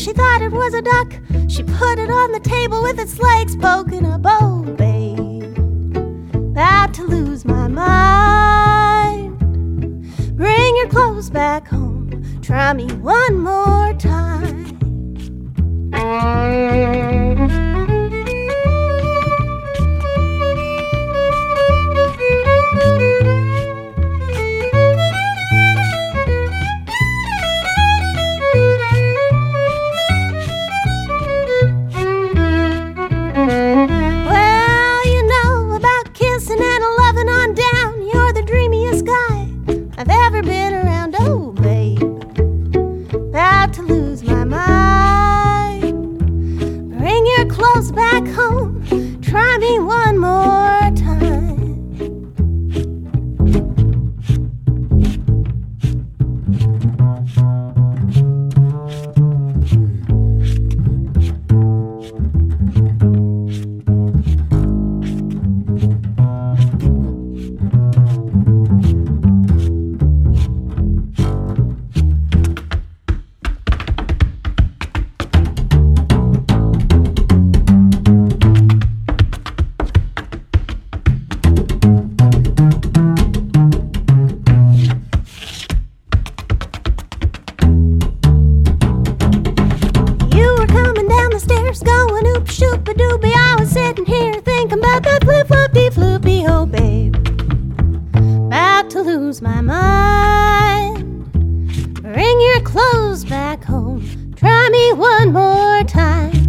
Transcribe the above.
she thought it was a duck. She put it on the table with its legs poking up. Oh, babe, about to lose my mind. Bring your clothes back home. Try me one more time. Well, you know about kissing and loving on down. You're the dreamiest guy I've ever been around. Oh, babe, about to lose my mind. Bring your clothes back home. Try me one more time. Going oop shoop a doobie. I was sitting here thinking about that flip flop dee floopy. Oh, babe, about to lose my mind. Bring your clothes back home. Try me one more time.